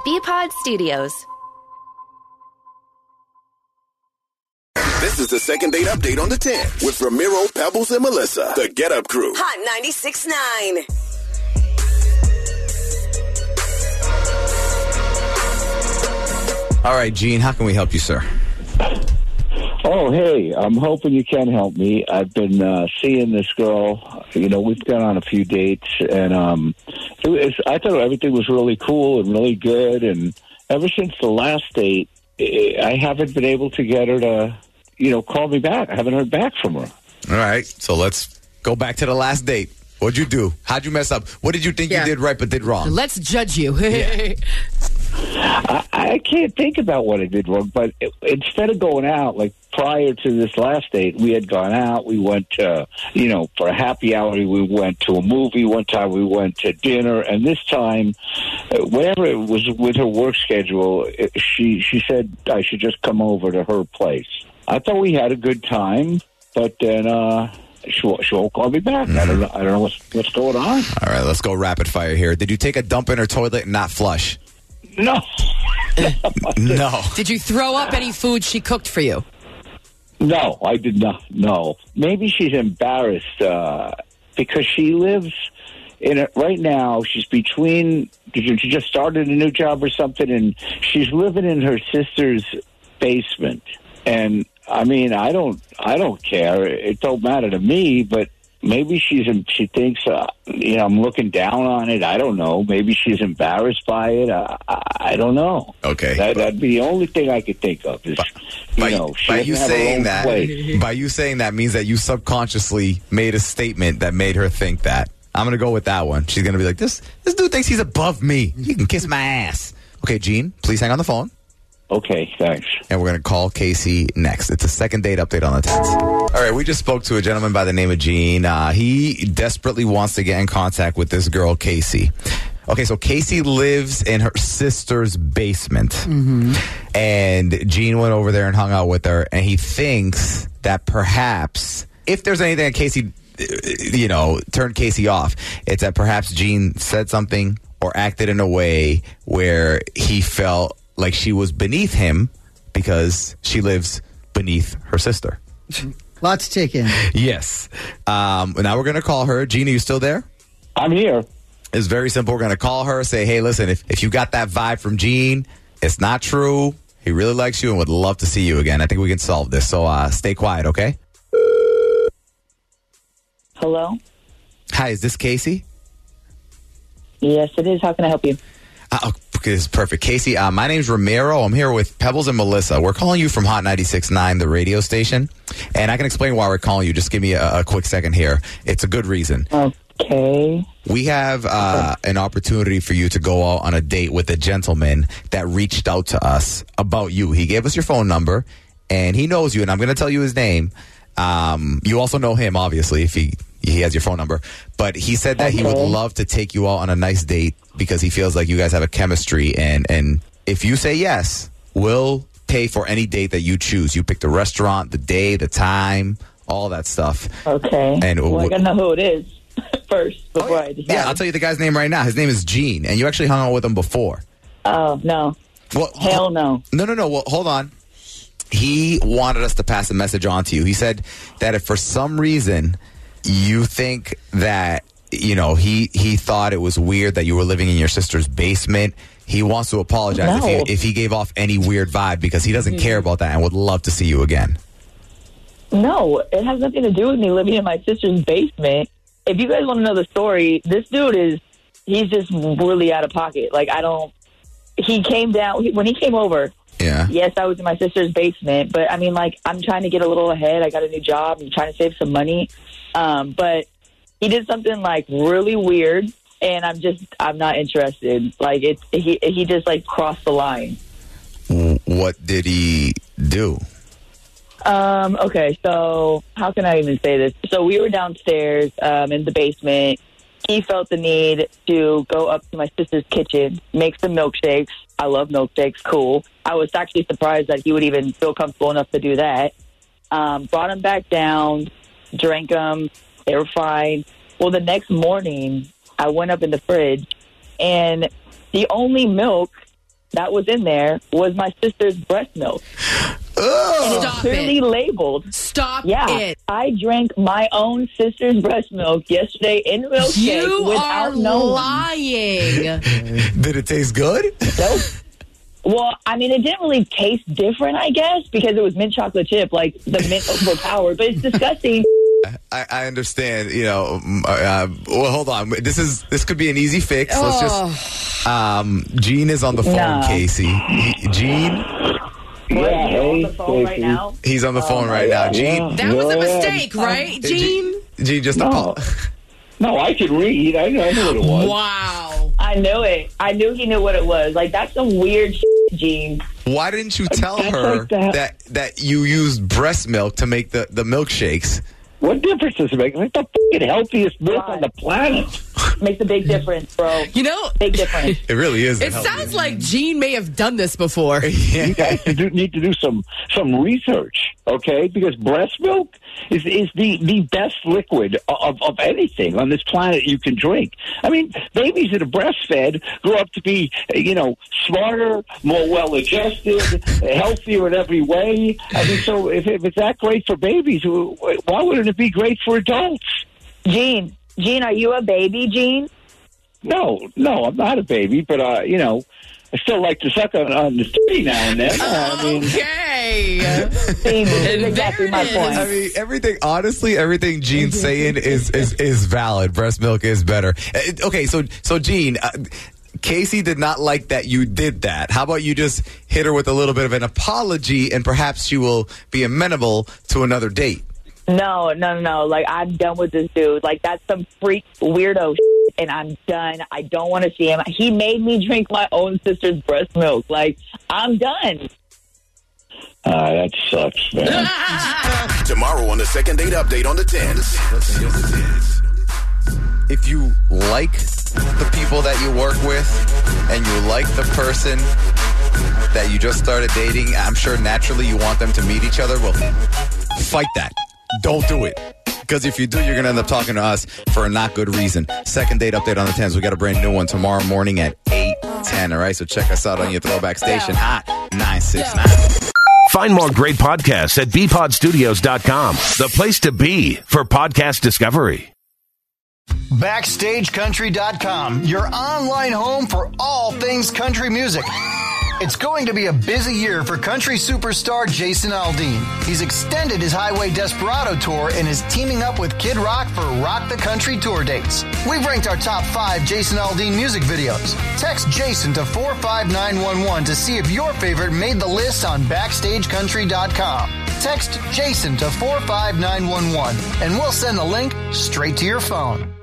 BPod Studios. This is the second date update on the 10 with Ramiro, Pebbles, and Melissa. The Get Up Crew. Hot 96.9. All right, Gene, how can we help you, sir? Oh, hey, I'm hoping you can help me. I've been seeing this girl. You know, we've gone on a few dates, and I thought everything was really cool and really good. And ever since the last date, I haven't been able to get her to, call me back. I haven't heard back from her. All right, so let's go back to the last date. What'd you do? How'd you mess up? What did you think you did right but did wrong? Let's judge you. I can't think about what I did wrong, but instead of going out, like prior to this last date, we had gone out. We went to, for a happy hour, we went to a movie. One time we went to dinner. And this time, whenever it was with her work schedule, she said I should just come over to her place. I thought we had a good time, but then she won't call me back. I don't know what's going on. All right, let's go rapid fire here. Did you take a dump in her toilet and not flush? No. No. Did you throw up any food she cooked for you? No, I did not. No. Maybe she's embarrassed because she lives right now. She's between. She just started a new job or something, and she's living in her sister's basement. And I mean, I don't care. It don't matter to me, but. Maybe she thinks, I'm looking down on it. I don't know. Maybe she's embarrassed by it. I don't know. Okay. That'd be the only thing I could think of is, by you saying that means that you subconsciously made a statement that made her think that. I'm going to go with that one. She's going to be like, this dude thinks he's above me. He can kiss my ass. Okay, Gene, please hang on the phone. Okay, thanks. And we're going to call Casey next. It's a second date update on the 10th. All right, we just spoke to a gentleman by the name of Gene. He desperately wants to get in contact with this girl, Casey. Okay, so Casey lives in her sister's basement. Mm-hmm. And Gene went over there and hung out with her. And he thinks that perhaps, if there's anything that Casey, turned Casey off, it's that perhaps Gene said something or acted in a way where he felt like she was beneath him because she lives beneath her sister. Lots to take in. Yes. Now we're going to call her. Gina, you still there? I'm here. It's very simple. We're going to call her, say, hey, listen, if you got that vibe from Gene, it's not true. He really likes you and would love to see you again. I think we can solve this. So stay quiet, okay? Hello? Hi, is this Casey? Yes, it is. How can I help you? This is perfect. Casey, my name's Ramiro. I'm here with Pebbles and Melissa. We're calling you from Hot 96.9, the radio station. And I can explain why we're calling you. Just give me a quick second here. It's a good reason. Okay. We have an opportunity for you to go out on a date with a gentleman that reached out to us about you. He gave us your phone number, and he knows you, and I'm going to tell you his name. You also know him, obviously, if he has your phone number. But he said that he would love to take you out on a nice date because he feels like you guys have a chemistry. And if you say yes, we'll pay for any date that you choose. You pick the restaurant, the day, the time, all that stuff. Okay. And I got to know who it is first before I decide. Yeah, I'll tell you the guy's name right now. His name is Gene, and you actually hung out with him before. Oh, no. Well, hell no. No. Well, hold on. He wanted us to pass a message on to you. He said that if for some reason you think that, he thought it was weird that you were living in your sister's basement, he wants to apologize if he gave off any weird vibe because he doesn't care about that and would love to see you again. No, it has nothing to do with me living in my sister's basement. If you guys want to know the story, this dude he's just really out of pocket. He came down, when he came over, yeah. Yes, I was in my sister's basement, but I mean, I'm trying to get a little ahead. I got a new job. I'm trying to save some money. But he did something really weird, and I'm not interested. He just crossed the line. What did he do? Okay, so how can I even say this? So we were downstairs in the basement. He felt the need to go up to my sister's kitchen, make some milkshakes. I love milkshakes. Cool. I was actually surprised that he would even feel comfortable enough to do that. Brought them back down, drank them. They were fine. Well, the next morning, I went up in the fridge, and the only milk that was in there was my sister's breast milk. And it's Stop clearly it. labeled. Stop Yeah, it. I drank my own sister's breast milk yesterday in the milkshake You are without knowing. lying. Did it taste good? Nope. Well, I mean, it didn't really taste different, I guess, because it was mint chocolate chip, like the mint overpowered. But it's disgusting. I understand. Well, hold on. This could be an easy fix. Let's just. Gene is on the phone, No. Casey. Gene. What, Yeah, you on the hey, phone right Stacey. now? He's on the phone right now. Gene. Yeah. That was a Go ahead. mistake, right, Gene? Gene, just No. No, I could read. I knew what it was. Wow. I knew it. I knew he knew what it was. Like, that's some weird shit, Gene. Why didn't you tell That's her like that you used breast milk to make the milkshakes? What difference does it make? It's the fucking healthiest milk on the planet. Makes a big difference, bro. You know, Big difference. It really is. it sounds like Gene may have done this before. You guys need to do some research, okay? Because breast milk is the best liquid of anything on this planet you can drink. I mean, babies that are breastfed grow up to be, smarter, more well-adjusted, healthier in every way. I mean, so if it's that great for babies, why wouldn't it be great for adults? Gene, are you a baby, Gene? No, I'm not a baby, but, I still like to suck on the titty now and then. I mean, Okay. See, this is exactly my there it point. I mean, everything Gene's saying is valid. Breast milk is better. Okay, so Gene, Casey did not like that you did that. How about you just hit her with a little bit of an apology, and perhaps she will be amenable to another date? No. Like, I'm done with this dude. Like, that's some freak weirdo shit, and I'm done. I don't want to see him. He made me drink my own sister's breast milk. Like, I'm done. that sucks, man. Tomorrow on the second date update on the 10s. If you like the people that you work with and you like the person that you just started dating, I'm sure naturally you want them to meet each other. Well, fight that. Don't do it. Because if you do, you're going to end up talking to us for a not good reason. Second date update on the 10s. We got a brand new one tomorrow morning at 8:10. All right, so check us out on your throwback station, Hot 969. Find more great podcasts at bpodstudios.com, the place to be for podcast discovery. BackstageCountry.com, your online home for all things country music. It's going to be a busy year for country superstar Jason Aldean. He's extended his Highway Desperado tour and is teaming up with Kid Rock for Rock the Country tour dates. We've ranked our top 5 Jason Aldean music videos. Text Jason to 45911 to see if your favorite made the list on BackstageCountry.com. Text Jason to 45911 and we'll send the link straight to your phone.